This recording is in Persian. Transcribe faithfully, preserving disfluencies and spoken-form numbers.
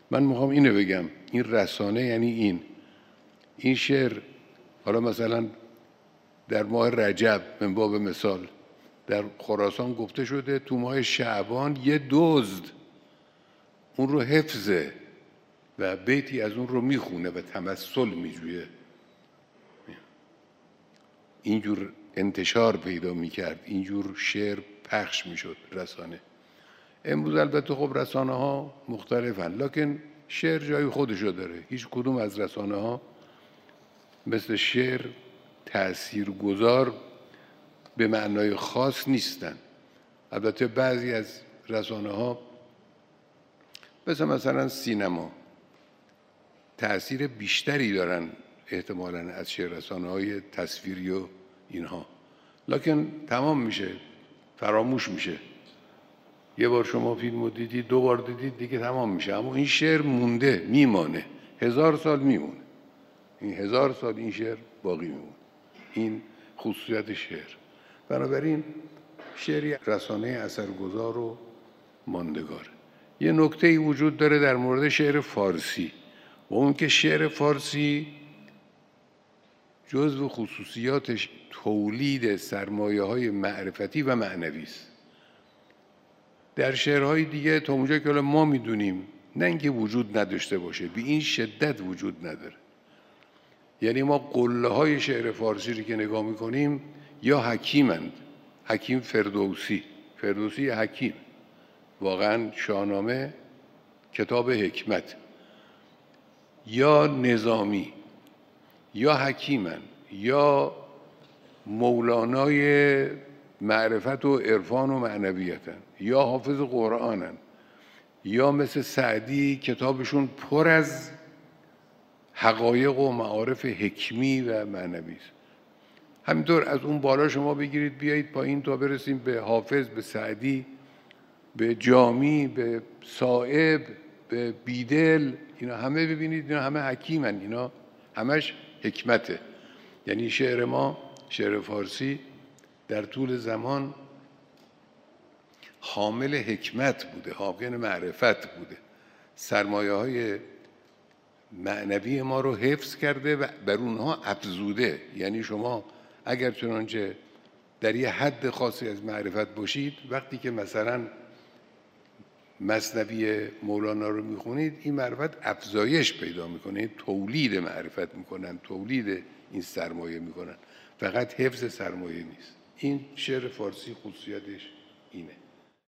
من میخوام اینو بگم، این رسانه یعنی این این شعر، حالا مثلا در ماه رجب من باب مثال در خراسان گفته شده تو ماه شعبان یه دزد اون رو حفظه و بیتی از اون رو میخونه و تمثل میجویه، اینجور انتشار پیدا میکرد، اینجور شعر پخش میشد رسانه. امروز البته خب رسانه ها مختلفن، لکن شعر جای خودشو داره. هیچ کدوم از رسانه ها مثل شعر تأثیرگذار به معنای خاص نیستن. البته بعضی از رسانه ها مثل مثلا سینما تأثیر بیشتری دارن احتمالاً از شعر، رسانه های تصویری و اینها، لکن تمام میشه، فراموش میشه. یه بار شما فیلم رو دیدید، دو بار دیدید، دیگه تمام میشه. اما این شعر مونده، میمانه، هزار سال میمونه. این هزار سال این شعر باقی میمونه. این خصوصیت شعر. بنابراین شعری رسانه اثرگذار و ماندگاره. یه نکته‌ای وجود داره در مورد شعر فارسی و اون که شعر فارسی جزو خصوصیاتش تولید سرمایه‌های معرفتی و معنوی است. در شعرهای دیگه تا اونجا که ما میدونیم نه اینکه وجود نداشته باشه، به این شدت وجود نداره. یعنی ما قله های شعر فارسی رو که نگاه میکنیم یا حکیمند، حکیم فردوسی، فردوسی حکیم، واقعا شاهنامه کتاب حکمت، یا نظامی، یا حکیمند، یا مولانای معرفت و عرفان و معنویتن، یا حافظ قرآنن، یا مثل سعدی کتابشون پر از حقایق و معارف حکمی و معنوی است. همینطور از اون بالا شما بگیرید بیایید پایین تا برسیم به حافظ، به سعدی، به جامی، به صائب، به بیدل، اینا همه ببینید اینا همه حکیمن، اینا همش حکمته. یعنی شعر ما، شعر فارسی در طول زمان حامل حکمت بوده، حامل معرفت بوده، سرمایه های معنوی ما رو حفظ کرده و بر اونها افزوده. یعنی شما اگر چنانچه در یه حد خاصی از معرفت باشید، وقتی که مثلا مثنوی مولانا رو میخونید این معرفت افزایش پیدا میکنه، تولید معرفت میکنن، تولید این سرمایه میکنن، فقط حفظ سرمایه نیست. این شعر فارسی خصوصیتش اینه.